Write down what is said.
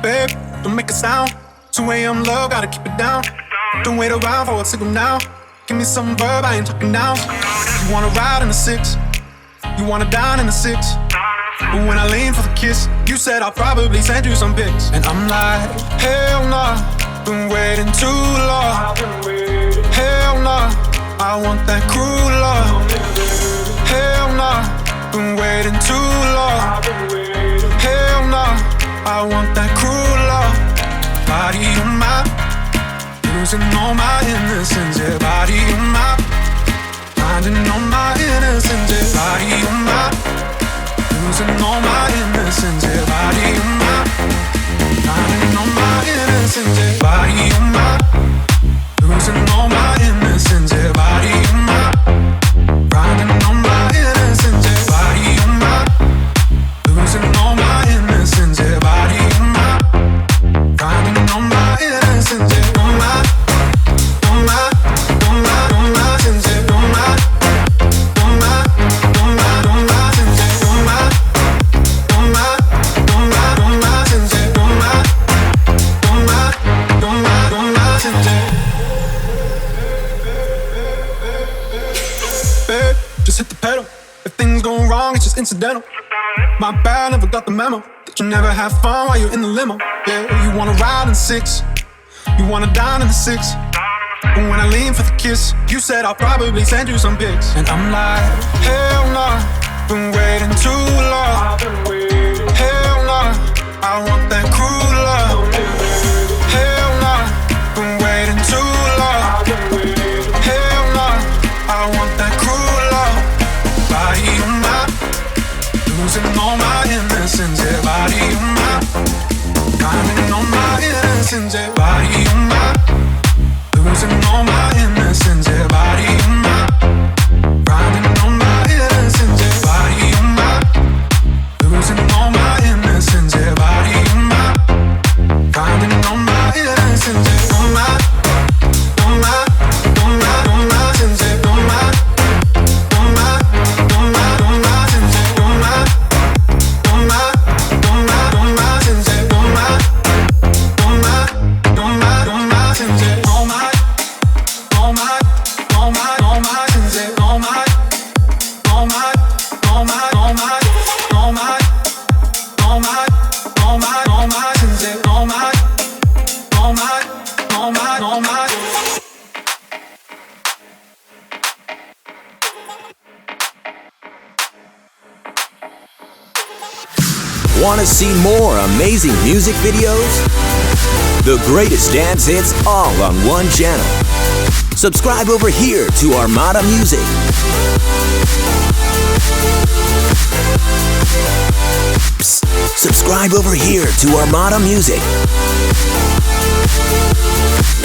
Babe, don't make a sound. 2 a.m. love, gotta keep it down. Don't wait around for a signal now. Give me some verb, I ain't talking now. You wanna ride in the 6, you wanna dine in the 6. But when I lean for the kiss, you said I'll probably send you some pics. And I'm like, hell nah, been waiting too long. Hell nah, I want that cruel love. Hell nah, been waiting too long. Hell nah, I want that cruel love. Body on my, losing all my innocence. Yeah, body on my, finding all my innocence. Yeah, body on my, losing all my innocence. Yeah, body on my, finding all my innocence. Yeah, body on my, losing all my innocence. Yeah, body on my, finding all my innocence. Yeah, body on my, losing all my innocence. Yeah, body on my, finding all my innocence. Yeah, on my, on my, on my, on my sins. Yeah, on my, on my, on my, on my sins. Yeah, on my, on my, on my, on my sins. Yeah, on my, on my, on my, on my sins. Yeah. Babe, just hit the pedal. If things go wrong, it's just incidental. My bad, never got the memo that you never have fun while you're in the limo. Yeah, you wanna ride in 6, you wanna dine in the 6. But when I lean for the kiss, you said I'll probably send you some pics. And I'm like, hell nah, been waiting too long. Hell nah, I want that cruel love. Hell nah, been waiting too long. Hell nah, I want that cruel love. Body on my, losing all my innocence. Yeah, body on my, finding all my innocence. Yeah, body on my, losing all my innocence. Yeah, body on my, finding all my innocence. Yeah, body on my, losing all my innocence. Yeah, body on my, finding all my innocence. Yeah, on my, on my, on my, on my sins. Yeah, on my, on my, on my, on my sins. Yeah, on my, on my, on my, on my sins. Yeah, on my, on my, on my, on my sins. Yeah, on my, on my, on my, on my sins. Yeah, on my, on my, on my, on my, on my, on my, on my, on my sins. Yeah, on my, on my, on my, on my. Want to see more amazing music videos? The greatest dance hits all on one channel. Subscribe over here to Armada Music. Psst, subscribe over here to Armada Music.